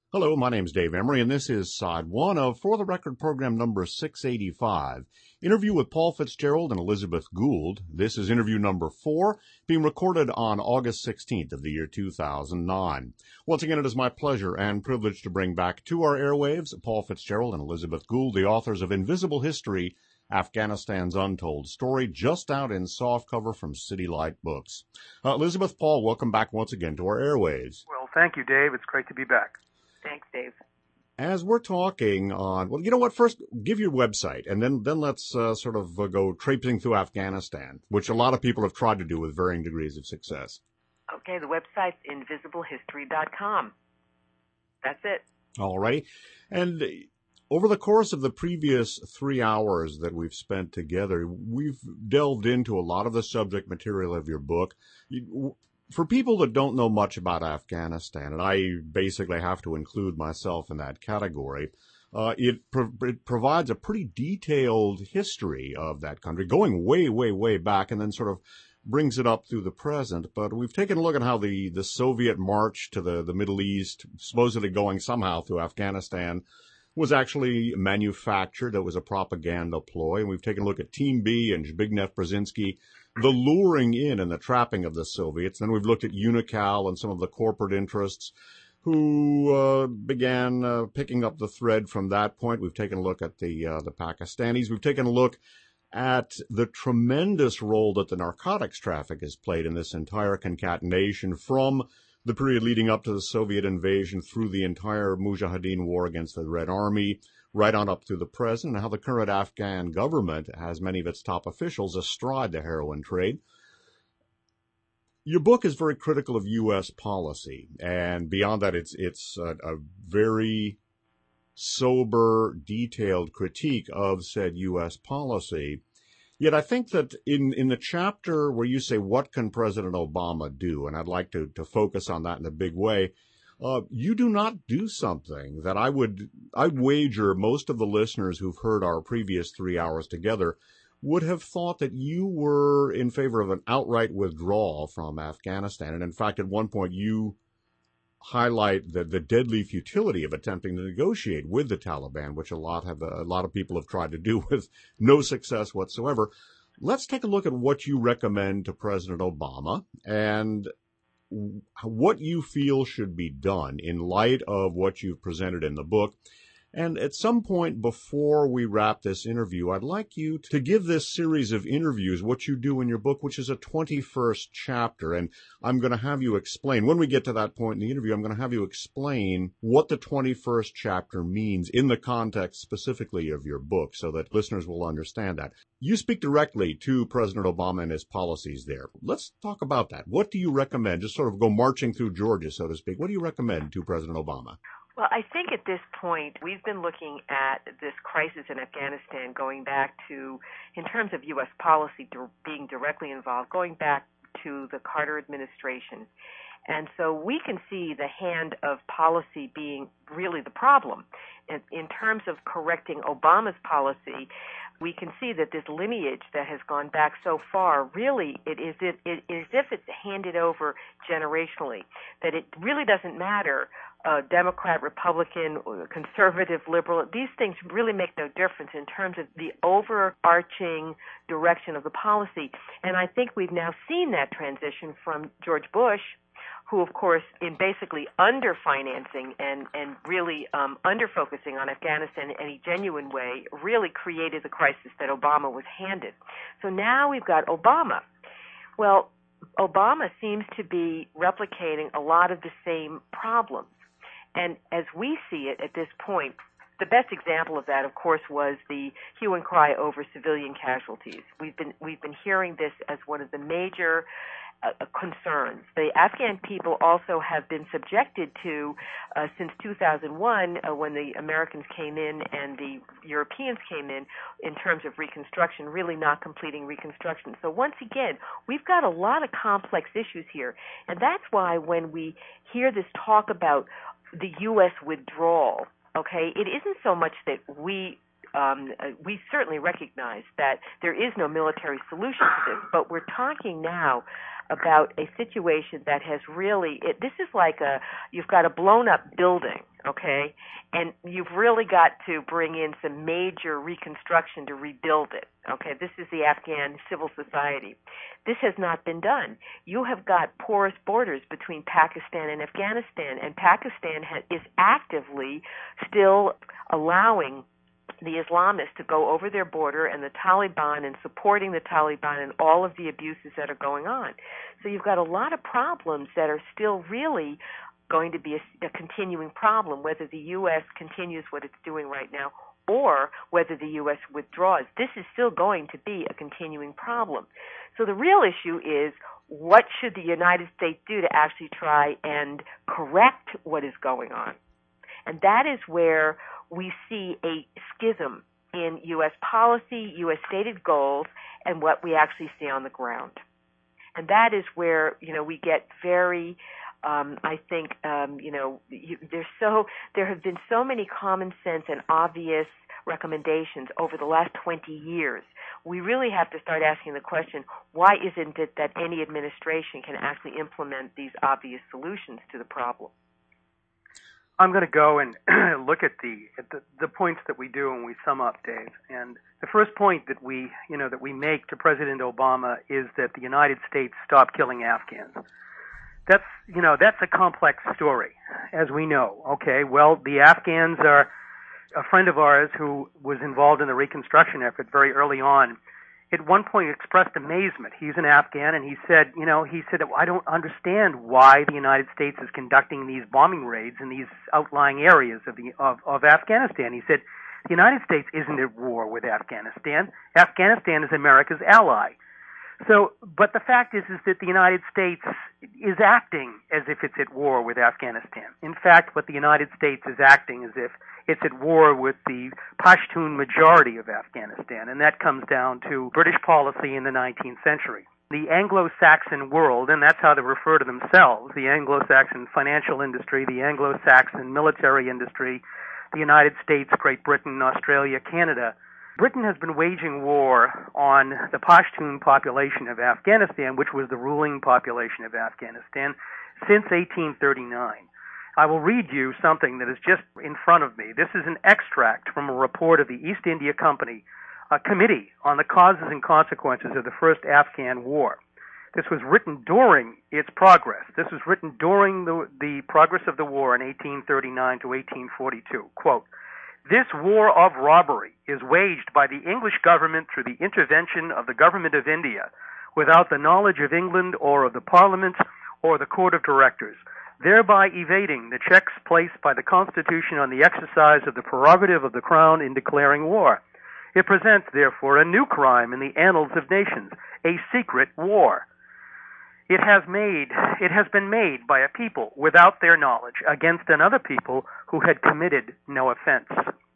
Hello, my name's Dave Emery, and this is Side 1 of For the Record program number 685, interview with Paul Fitzgerald and Elizabeth Gould. This is interview number 4, being recorded on August 16th of the year 2009. Once again, it is my pleasure and privilege to bring back to our airwaves Paul Fitzgerald and Elizabeth Gould, the authors of Invisible History, Afghanistan's Untold Story, just out in softcover from City Light Books. Elizabeth, Paul, welcome back once again to our airwaves. Well, thank you, Dave. It's great to be back. Thanks, Dave. As we're talking on, well, you know what? First, give your website, and then let's go traipsing through Afghanistan, which a lot of people have tried to do with varying degrees of success. Okay, the website's invisiblehistory.com. That's it. All right. And over the course of the previous 3 hours that we've spent together, we've delved into a lot of the subject material of your book. For people that don't know much about Afghanistan, and I basically have to include myself in that category, it provides a pretty detailed history of that country, going way, way, way back, and then sort of brings it up through the present. But we've taken a look at how the Soviet march to the Middle East, supposedly going somehow through Afghanistan, was actually manufactured. It was a propaganda ploy. And we've taken a look at Team B and Zbigniew Brzezinski, the luring in and the trapping of the Soviets. Then we've looked at UNICAL and some of the corporate interests who began picking up the thread from that point. We've taken a look at the Pakistanis. We've taken a look at the tremendous role that the narcotics traffic has played in this entire concatenation from the period leading up to the Soviet invasion through the entire Mujahideen war against the Red Army, right on up to the present, and how the current Afghan government has many of its top officials astride the heroin trade. Your book is very critical of U.S. policy, and beyond that, it's a very sober, detailed critique of said U.S. policy. Yet I think that in the chapter where you say, what can President Obama do? And I'd like to focus on that in a big way. You do not do something that I wager most of the listeners who've heard our previous 3 hours together would have thought that you were in favor of an outright withdrawal from Afghanistan. And in fact, at one point you highlight the deadly futility of attempting to negotiate with the Taliban, which a lot of people have tried to do with no success whatsoever. Let's take a look at what you recommend to President Obama and what you feel should be done in light of what you've presented in the book. And at some point before we wrap this interview, I'd like you to give this series of interviews what you do in your book, which is a 21st chapter. And I'm going to have you explain, when we get to that point in the interview, I'm going to have you explain what the 21st chapter means in the context specifically of your book so that listeners will understand that. You speak directly to President Obama and his policies there. Let's talk about that. What do you recommend? Just sort of go marching through Georgia, so to speak. What do you recommend to President Obama? Well, I think at this point, we've been looking at this crisis in Afghanistan going back to, in terms of U.S. policy being directly involved, going back to the Carter administration. And so we can see the hand of policy being really the problem. In terms of correcting Obama's policy, we can see that this lineage that has gone back so far, really, it is as if it's handed over generationally, that it really doesn't matter Democrat, Republican, conservative, liberal. These things really make no difference in terms of the overarching direction of the policy. And I think we've now seen that transition from George Bush, who, of course, in basically underfinancing and really underfocusing on Afghanistan in any genuine way, really created the crisis that Obama was handed. So now we've got Obama. Well, Obama seems to be replicating a lot of the same problems. And as we see it at this point, the best example of that, of course, was the hue and cry over civilian casualties. We've been hearing this as one of the major concerns. The Afghan people also have been subjected to, since 2001, when the Americans came in and the Europeans came in terms of reconstruction, really not completing reconstruction. So once again, we've got a lot of complex issues here. And that's why when we hear this talk about the U.S. withdrawal, okay, it isn't so much that we certainly recognize that there is no military solution to this, but we're talking now about a situation that has really, this is like you've got a blown up building, okay, and you've really got to bring in some major reconstruction to rebuild it, okay. This is the Afghan civil society. This has not been done. You have got porous borders between Pakistan and Afghanistan, and Pakistan is actively still allowing the Islamists to go over their border, and the Taliban, and supporting the Taliban and all of the abuses that are going on. So you've got a lot of problems that are still really going to be a continuing problem, whether the U.S. continues what it's doing right now or whether the U.S. withdraws. This is still going to be a continuing problem. So the real issue is, what should the United States do to actually try and correct what is going on? And that is where we see a schism in U.S. policy, U.S. stated goals, and what we actually see on the ground. And that is where, we get very, I think, there have been so many common sense and obvious recommendations over the last 20 years. We really have to start asking the question, why isn't it that any administration can actually implement these obvious solutions to the problem? I'm going to go and look at the points that we do when we sum up, Dave. And the first point that we make to President Obama is that the United States stop killing Afghans. That's a complex story, as we know. Okay, well, the Afghans are a friend of ours who was involved in the reconstruction effort very early on. At one point expressed amazement. He's an Afghan, and he said, I don't understand why the United States is conducting these bombing raids in these outlying areas of Afghanistan. He said, the United States isn't at war with Afghanistan. Afghanistan is America's ally. So, but the fact is that the United States is acting as if it's at war with Afghanistan. In fact, what the United States is acting as if it's at war with the Pashtun majority of Afghanistan, and that comes down to British policy in the 19th century. The Anglo-Saxon world, and that's how they refer to themselves, the Anglo-Saxon financial industry, the Anglo-Saxon military industry, the United States, Great Britain, Australia, Canada. Britain has been waging war on the Pashtun population of Afghanistan, which was the ruling population of Afghanistan, since 1839. I will read you something that is just in front of me. This is an extract from a report of the East India Company, a committee on the causes and consequences of the first Afghan war. This was written during its progress. This was written during the progress of the war in 1839 to 1842. Quote, "This war of robbery is waged by the English government through the intervention of the government of India, without the knowledge of England or of the Parliament or the Court of Directors, thereby evading the checks placed by the Constitution on the exercise of the prerogative of the Crown in declaring war. It presents, therefore, a new crime in the annals of nations, a secret war. It has been made by a people without their knowledge against another people who had committed no offense."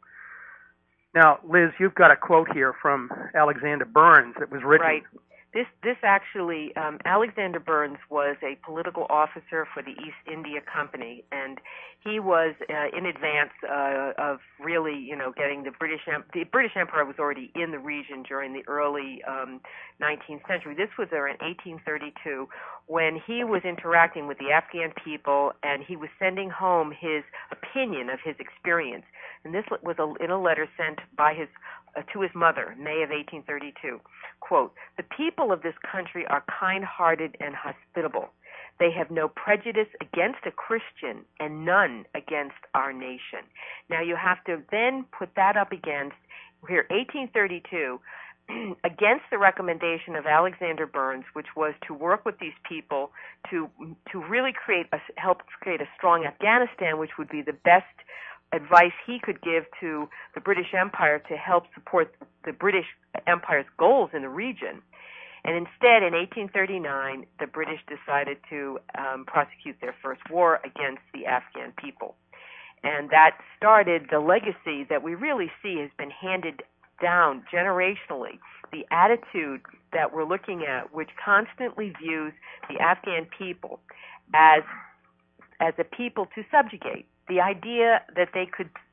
Now, Liz, you've got a quote here from Alexander Burns that was written. Right. This actually, Alexander Burns was a political officer for the East India Company, and he was in advance of really, getting the British Empire was already in the region during the early 19th century. This was around 1832 when he was interacting with the Afghan people, and he was sending home his opinion of his experience. And this was in a letter sent by to his mother, May of 1832. Quote, "The people of this country are kind-hearted and hospitable. They have no prejudice against a Christian and none against our nation." Now you have to then put that up against, here, 1832, against the recommendation of Alexander Burns, which was to work with these people to really help create a strong Afghanistan, which would be the best advice he could give to the British Empire to help support the British Empire's goals in the region. And instead, in 1839, the British decided to prosecute their first war against the Afghan people. And that started the legacy that we really see has been handed down generationally, the attitude that we're looking at, which constantly views the Afghan people as a people to subjugate. The idea that they could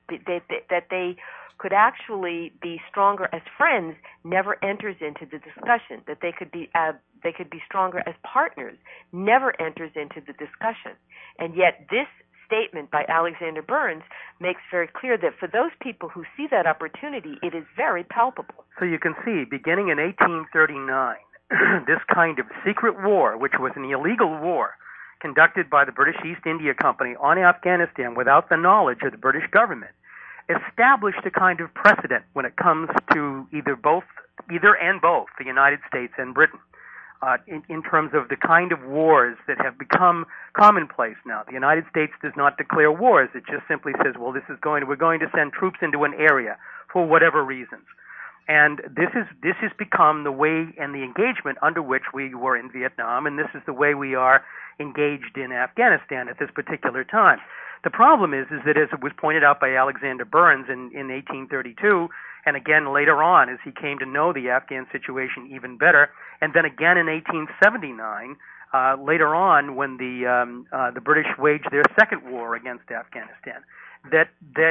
that they could actually be stronger as friends never enters into the discussion. That they could be stronger as partners never enters into the discussion. And yet this statement by Alexander Burns makes very clear that for those people who see that opportunity, it is very palpable. So you can see, beginning in 1839, this kind of secret war, which was an illegal war conducted by the British East India Company on Afghanistan without the knowledge of the British government, established a kind of precedent when it comes to either and both the United States and Britain. In terms of the kind of wars that have become commonplace now. The United States does not declare wars. It just simply says, well, we're going to send troops into an area for whatever reasons. And this has become the way and the engagement under which we were in Vietnam, and this is the way we are engaged in Afghanistan at this particular time. The problem is that, as it was pointed out by Alexander Burns in 1832, and again later on as he came to know the Afghan situation even better, and then again in 1879, later on when the British waged their second war against Afghanistan, that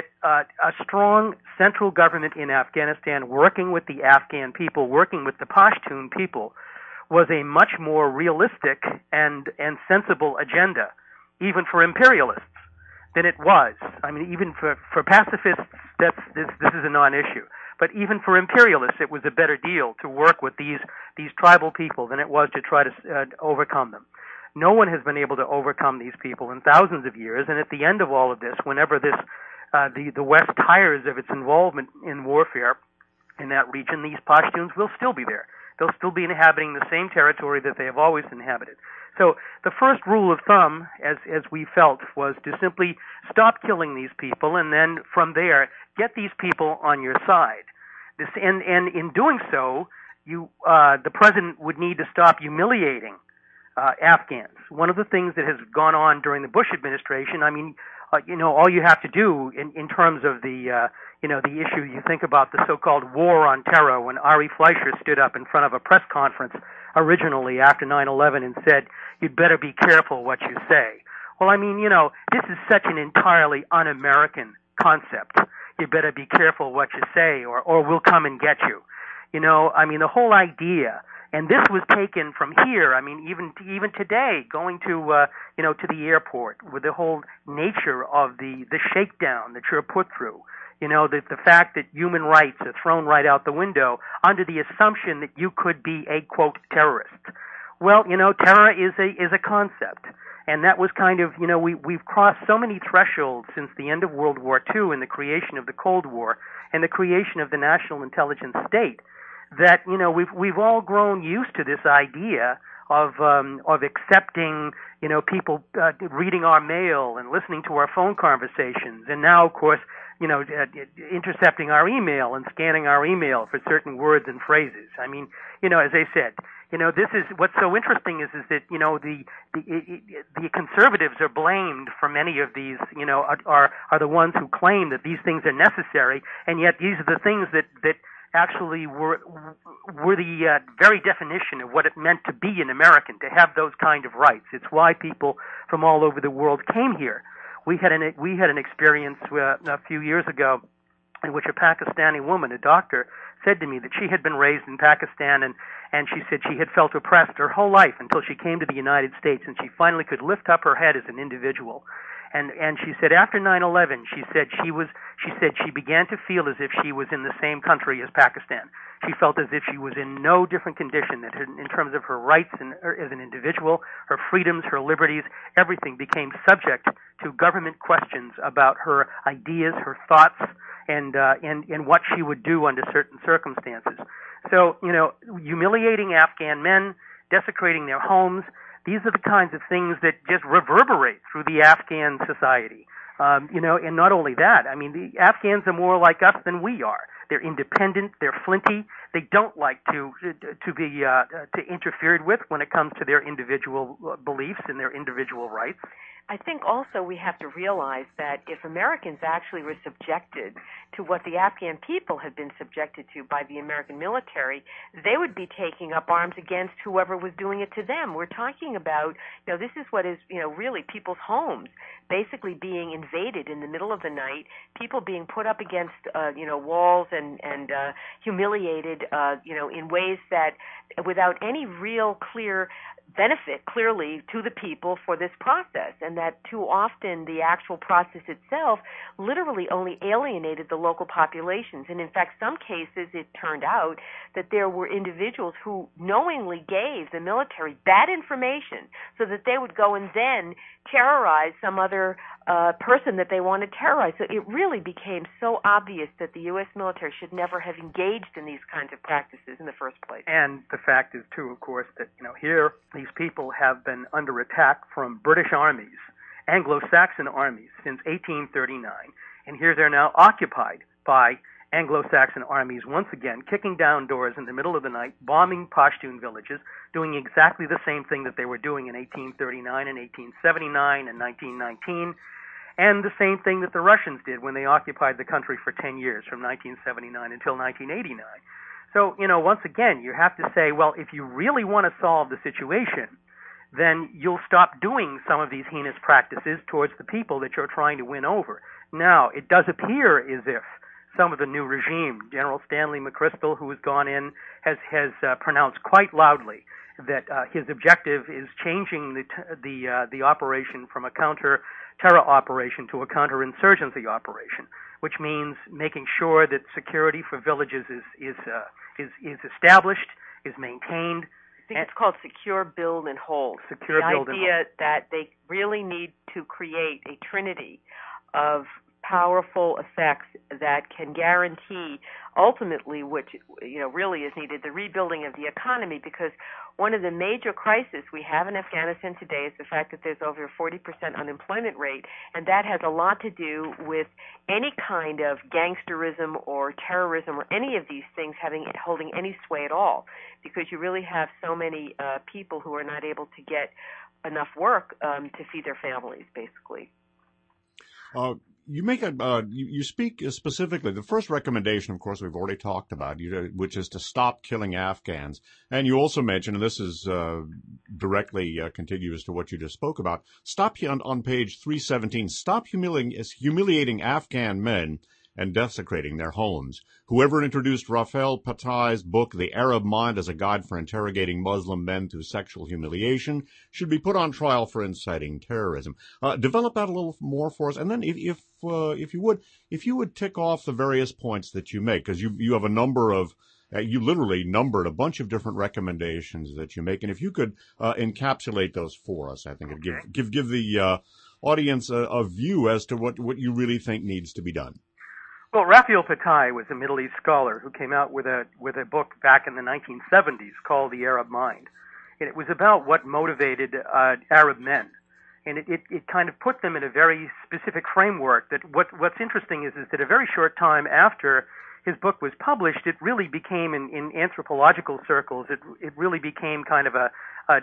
a strong central government in Afghanistan working with the Afghan people, working with the Pashtun people, was a much more realistic and sensible agenda, even for imperialists, than it was. I mean, even for pacifists, this is a non-issue. But even for imperialists, it was a better deal to work with these tribal people than it was to try to overcome them. No one has been able to overcome these people in thousands of years, and at the end of all of this, whenever the West tires of its involvement in warfare in that region, these Pashtuns will still be there. They'll still be inhabiting the same territory that they have always inhabited. So the first rule of thumb, as we felt, was to simply stop killing these people, and then from there get these people on your side. And in doing so, the president would need to stop humiliating Afghans. One of the things that has gone on during the Bush administration, I mean, all you have to do in terms of the issue, you think about the so-called war on terror when Ari Fleischer stood up in front of a press conference originally after 9/11 and said, "You'd better be careful what you say." Well, I mean, this is such an entirely un-American concept. You better be careful what you say, or we'll come and get you. I mean, the whole idea, and this was taken from here. I mean, even today, going to the airport, with the whole nature of the shakedown that you're put through. The fact that human rights are thrown right out the window under the assumption that you could be a, quote, terrorist. Well, terror is a concept. And that was kind of, we've crossed so many thresholds since the end of World War II and the creation of the Cold War and the creation of the national intelligence state that, we've all grown used to this idea of accepting, people reading our mail and listening to our phone conversations. And now, of course, intercepting our email and scanning our email for certain words and phrases. I mean, as I said, this is what's so interesting is that the conservatives are blamed for many of these, are the ones who claim that these things are necessary, and yet these are the things that actually were the very definition of what it meant to be an American, to have those kind of rights. It's why people from all over the world came here. We had an experience a few years ago in which a Pakistani woman, a doctor, said to me that she had been raised in Pakistan and she said she had felt oppressed her whole life until she came to the United States and she finally could lift up her head as an individual. And she said after 9/11, she said she began to feel as if she was in the same country as Pakistan. She felt as if she was in no different condition, that in terms of her rights as an individual, her freedoms, her liberties, everything became subject to government questions about her ideas, her thoughts, and what she would do under certain circumstances. So, humiliating Afghan men, desecrating their homes, these are the kinds of things that just reverberate through the Afghan society. And not only that, I mean, the Afghans are more like us than we are. They're independent, they're flinty, they don't like to be interfered with when it comes to their individual beliefs and their individual rights. I think also we have to realize that if Americans actually were subjected to what the Afghan people had been subjected to by the American military, they would be taking up arms against whoever was doing it to them. We're talking about, this is what is, really people's homes basically being invaded in the middle of the night, people being put up against, walls and humiliated, in ways that without any real clear benefit clearly to the people for this process, and that too often the actual process itself literally only alienated the local populations. And in fact, some cases it turned out that there were individuals who knowingly gave the military bad information so that they would go and then terrorize some other person that they want to terrorize. So it really became so obvious that the U.S. military should never have engaged in these kinds of practices in the first place. And the fact is, too, of course, that, here these people have been under attack from British armies, Anglo-Saxon armies, since 1839. And here they're now occupied by Anglo-Saxon armies once again, kicking down doors in the middle of the night, bombing Pashtun villages, doing exactly the same thing that they were doing in 1839 and 1879 and 1919, and the same thing that the Russians did when they occupied the country for 10 years, from 1979 until 1989. So, once again, you have to say, well, if you really want to solve the situation, then you'll stop doing some of these heinous practices towards the people that you're trying to win over. Now, it does appear as if some of the new regime, General Stanley McChrystal, who has gone in, has pronounced quite loudly that his objective is changing the operation from a counter-terror operation to a counterinsurgency operation, which means making sure that security for villages is established, is maintained. I think it's called secure, build, and hold. Secure, build, and hold. The idea that they really need to create a trinity of powerful effects that can guarantee ultimately, which really is needed, the rebuilding of the economy, because one of the major crises we have in Afghanistan today is the fact that there's over a 40% unemployment rate, and that has a lot to do with any kind of gangsterism or terrorism or any of these things holding any sway at all, because you really have so many people who are not able to get enough work to feed their families, basically. You make you speak specifically. The first recommendation, of course, we've already talked about, which is to stop killing Afghans. And you also mentioned, and this is directly contiguous to what you just spoke about, on page 317, stop humiliating Afghan men and desecrating their homes. Whoever introduced Rafael Patai's book, The Arab Mind, as a guide for interrogating Muslim men through sexual humiliation should be put on trial for inciting terrorism. Develop that a little more for us, and then if you would tick off the various points that you make, because you have a number of you literally numbered a bunch of different recommendations that you make, and if you could encapsulate those for us, I think it'd give the audience a view as to what you really think needs to be done. Well, Rafael Patai was a Middle East scholar who came out with a book back in the 1970s called The Arab Mind. And it was about what motivated Arab men. And it kind of put them in a very specific framework. That what's interesting is that a very short time after his book was published, it really became, in anthropological circles, it really became kind of a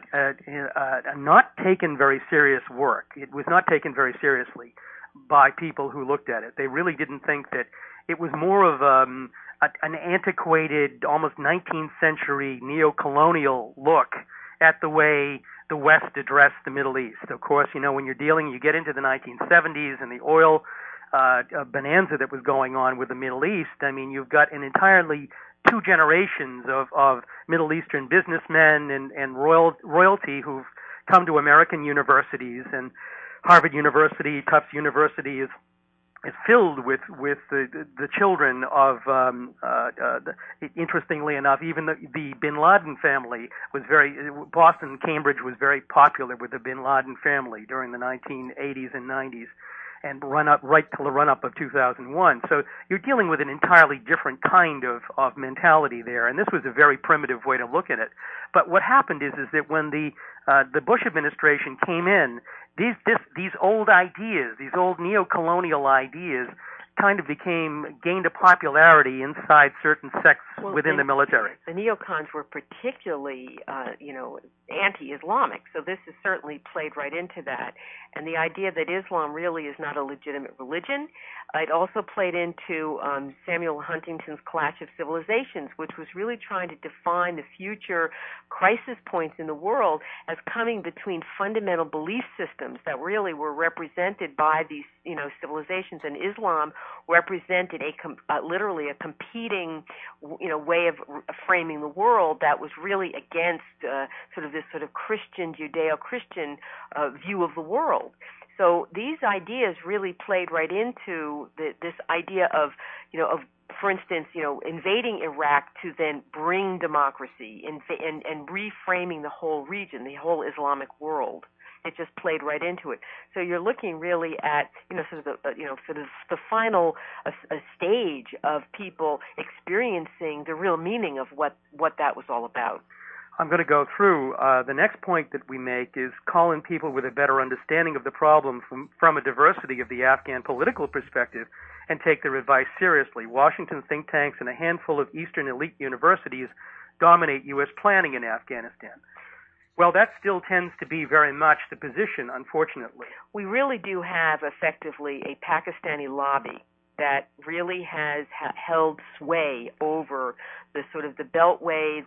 not taken very serious work. It was not taken very seriously by people who looked at it. They really didn't think that it was more of an antiquated, almost 19th century neo-colonial look at the way the West addressed the Middle East. Of course, when you get into the 1970s and the oil bonanza that was going on with the Middle East, I mean, you've got an entirely two generations of Middle Eastern businessmen and royalty who've come to American universities, and Harvard University, Tufts University is filled with the children of interestingly enough, even the Bin Laden family was Boston, Cambridge was very popular with the Bin Laden family during the 1980s and 90s, and right till the run up of 2001. So you're dealing with an entirely different kind of mentality there, and this was a very primitive way to look at it. But what happened is that when the Bush administration came in, these old ideas, these old neo-colonial ideas, kind of gained a popularity inside certain sects within the military. The neocons were particularly, anti-Islamic. So this has certainly played right into that. And the idea that Islam really is not a legitimate religion. It also played into Samuel Huntington's Clash of Civilizations, which was really trying to define the future crisis points in the world as coming between fundamental belief systems that really were represented by these, civilizations, and Islam represented literally a competing, way of framing the world that was really against this Christian, Judeo-Christian view of the world. So these ideas really played right into this idea of, for instance, invading Iraq to then bring democracy and reframing the whole region, the whole Islamic world. It just played right into it. So you're looking really at, the final stage of people experiencing the real meaning of what that was all about. I'm going to go through. The next point that we make is calling people with a better understanding of the problem from a diversity of the Afghan political perspective and take their advice seriously. Washington think tanks and a handful of Eastern elite universities dominate U.S. planning in Afghanistan. Well, that still tends to be very much the position, unfortunately. We really do have effectively a Pakistani lobby that really has held sway over the the beltway,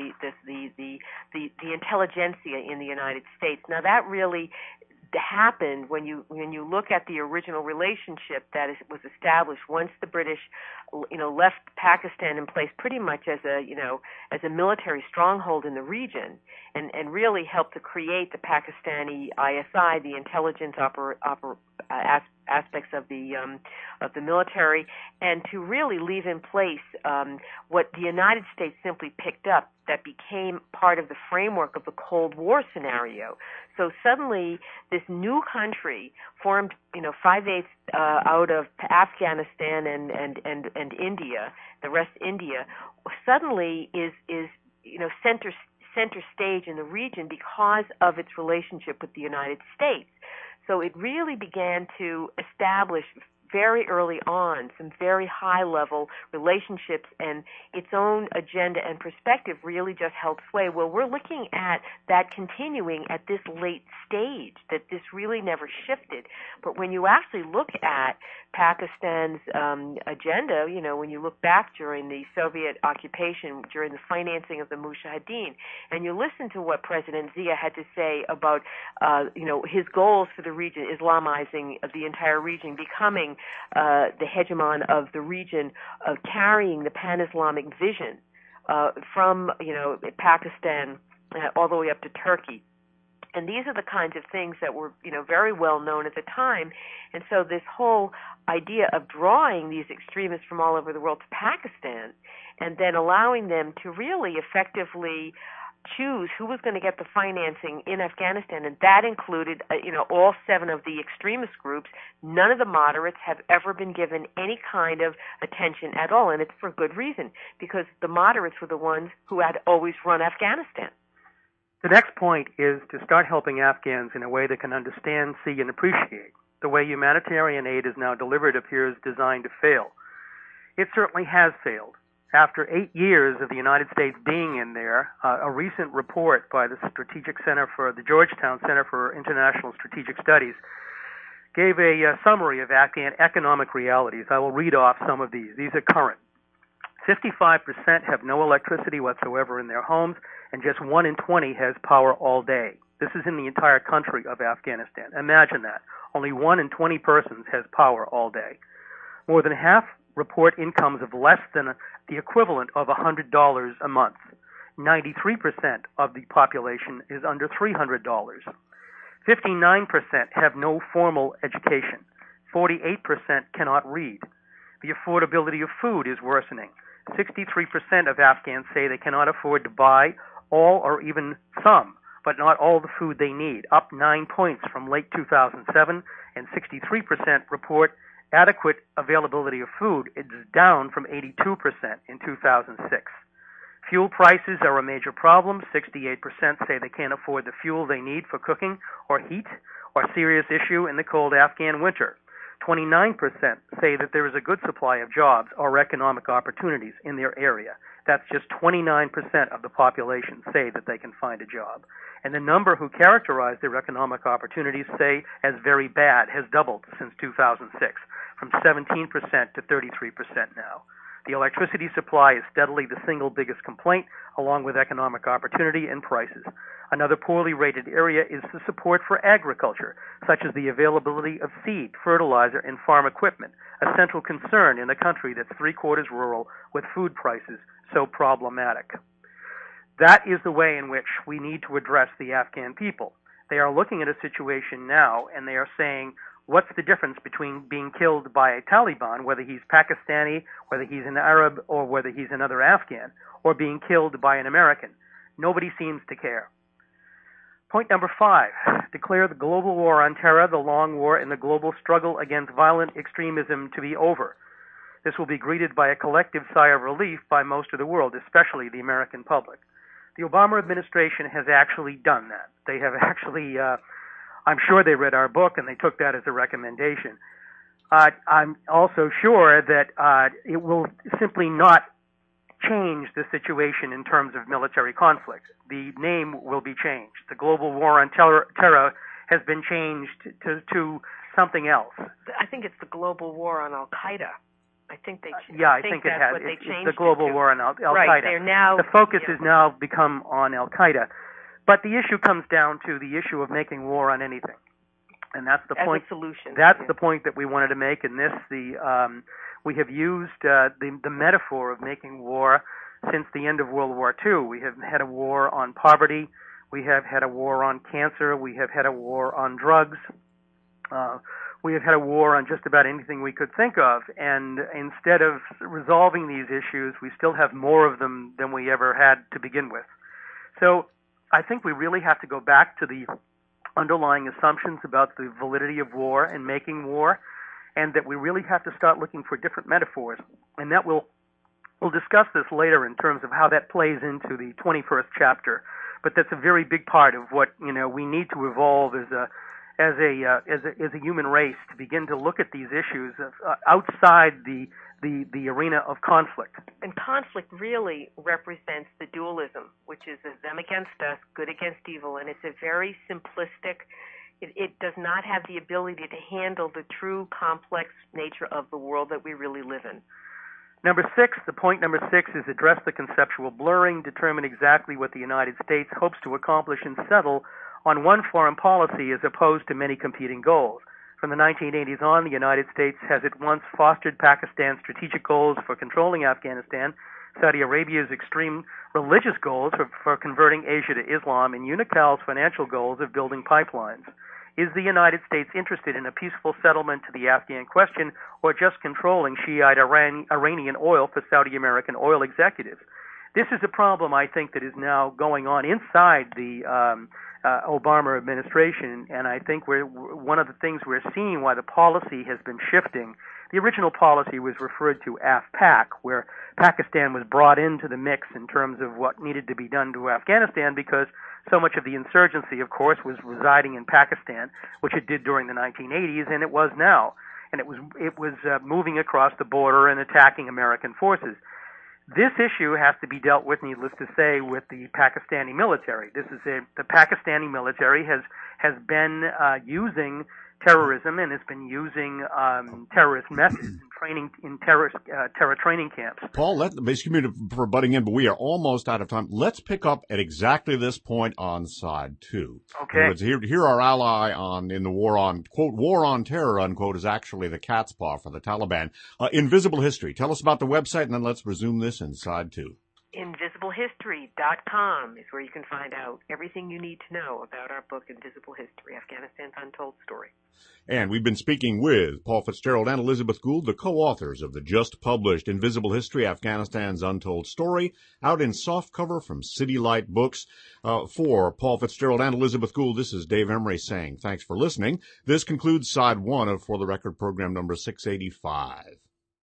the intelligentsia in the United States. Now that really happened when you look at the original relationship that was established once the British left Pakistan in place pretty much as a military stronghold in the region and really helped to create the Pakistani ISI, the intelligence aspects of the military, and to really leave in place what the United States simply picked up that became part of the framework of the Cold War scenario. So suddenly, this new country formed, 5/8 out of Afghanistan and India, the rest India, suddenly is center stage in the region because of its relationship with the United States. So it really began to establish very early on some very high-level relationships, and its own agenda and perspective really just held sway. Well, we're looking at that continuing at this late stage, that this really never shifted. But when you actually look at Pakistan's agenda, when you look back during the Soviet occupation, during the financing of the Mujahideen, and you listen to what President Zia had to say about, his goals for the region, Islamizing the entire region, becoming the hegemon of the region, carrying the pan-Islamic vision from Pakistan all the way up to Turkey. And these are the kinds of things that were very well known at the time. And so this whole idea of drawing these extremists from all over the world to Pakistan and then allowing them to really effectively choose who was going to get the financing in Afghanistan, and that included, all 7 of the extremist groups. None of the moderates have ever been given any kind of attention at all, and it's for good reason, because the moderates were the ones who had always run Afghanistan. The next point is to start helping Afghans in a way they can understand, see, and appreciate. The way humanitarian aid is now delivered appears designed to fail. It certainly has failed. After 8 years of the United States being in there, a recent report by the Georgetown Center for International Strategic Studies gave a summary of Afghan economic realities. I will read off some of these. These are current. 55% have no electricity whatsoever in their homes, and just 1 in 20 has power all day. This is in the entire country of Afghanistan. Imagine that. Only 1 in 20 persons has power all day. More than half report incomes of less than the equivalent of $100 a month. 93% of the population is under $300. 59% have no formal education. 48% cannot read. The affordability of food is worsening. 63% of Afghans say they cannot afford to buy all or even some, but not all the food they need, up 9 points from late 2007, and 63% report adequate availability of food is down from 82% in 2006. Fuel prices are a major problem. 68% say they can't afford the fuel they need for cooking or heat, or serious issue in the cold Afghan winter. 29% say that there is a good supply of jobs or economic opportunities in their area. That's just 29% of the population say that they can find a job. And the number who characterize their economic opportunities say as very bad has doubled since 2006, from 17% to 33% now. The electricity supply is steadily the single biggest complaint, along with economic opportunity and prices. Another poorly rated area is the support for agriculture, such as the availability of seed, fertilizer, and farm equipment, a central concern in a country that's three-quarters rural with food prices so problematic. That is the way in which we need to address the Afghan people. They are looking at a situation now, and they are saying, what's the difference between being killed by a Taliban, whether he's Pakistani, whether he's an Arab, or whether he's another Afghan, or being killed by an American? Nobody seems to care. Point number 5, declare the global war on terror, the long war, and the global struggle against violent extremism to be over. This will be greeted by a collective sigh of relief by most of the world, especially the American public. The Obama administration has actually done that. They have actually, I'm sure they read our book and they took that as a recommendation. I'm also sure that it will simply not change the situation in terms of military conflict. The name will be changed. The global war on terror has been changed to something else. I think it's the global war on Al-Qaeda. I think they. I think it has. It's the global war on Al-Qaeda. Right. They're now. The focus has now become on Al-Qaeda, but the issue comes down to the issue of making war on anything, and that's the point. As a solution. That's the point that we wanted to make in this. We have used the metaphor of making war since the end of World War II. We have had a war on poverty. We have had a war on cancer. We have had a war on drugs. We have had a war on just about anything we could think of, and instead of resolving these issues, we still have more of them than we ever had to begin with. So I think we really have to go back to the underlying assumptions about the validity of war and making war, and that we really have to start looking for different metaphors, and that we'll discuss this later in terms of how that plays into the 21st chapter. But that's a very big part of what we need to evolve as a human race, to begin to look at these issues outside the arena of conflict. And conflict really represents the dualism, which is them against us, good against evil, and it's a very simplistic. It does not have the ability to handle the true complex nature of the world that we really live in. Point number 6 is address the conceptual blurring, determine exactly what the United States hopes to accomplish, and settle on one foreign policy as opposed to many competing goals. From the 1980s on, the United States has at once fostered Pakistan's strategic goals for controlling Afghanistan, Saudi Arabia's extreme religious goals for converting Asia to Islam, and UNICAL's financial goals of building pipelines. Is the United States interested in a peaceful settlement to the Afghan question, or just controlling Shiite Iranian oil for Saudi American oil executives? This is a problem, I think, that is now going on inside the Obama administration, and I think one of the things we're seeing why the policy has been shifting. The original policy was referred to AFPAC, where Pakistan was brought into the mix in terms of what needed to be done to Afghanistan, because so much of the insurgency, of course, was residing in Pakistan, which it did during the 1980s, and it was now. And it was moving across the border and attacking American forces. This issue has to be dealt with, needless to say, with the Pakistani military. The Pakistani military has been using terrorism and has been using terrorist methods in training in terror training camps. Paul, excuse me for butting in, but we are almost out of time. Let's pick up at exactly this point on side 2. Okay. Here our ally in the war on, quote, war on terror, unquote, is actually the cat's paw for the Taliban. Invisible History. Tell us about the website, and then let's resume this in side 2. InvisibleHistory.com is where you can find out everything you need to know about our book, Invisible History, Afghanistan's Untold Story. And we've been speaking with Paul Fitzgerald and Elizabeth Gould, the co-authors of the just-published Invisible History, Afghanistan's Untold Story, out in softcover from City Light Books. For Paul Fitzgerald and Elizabeth Gould, this is Dave Emery saying thanks for listening. This concludes side 1 of For the Record program number 685.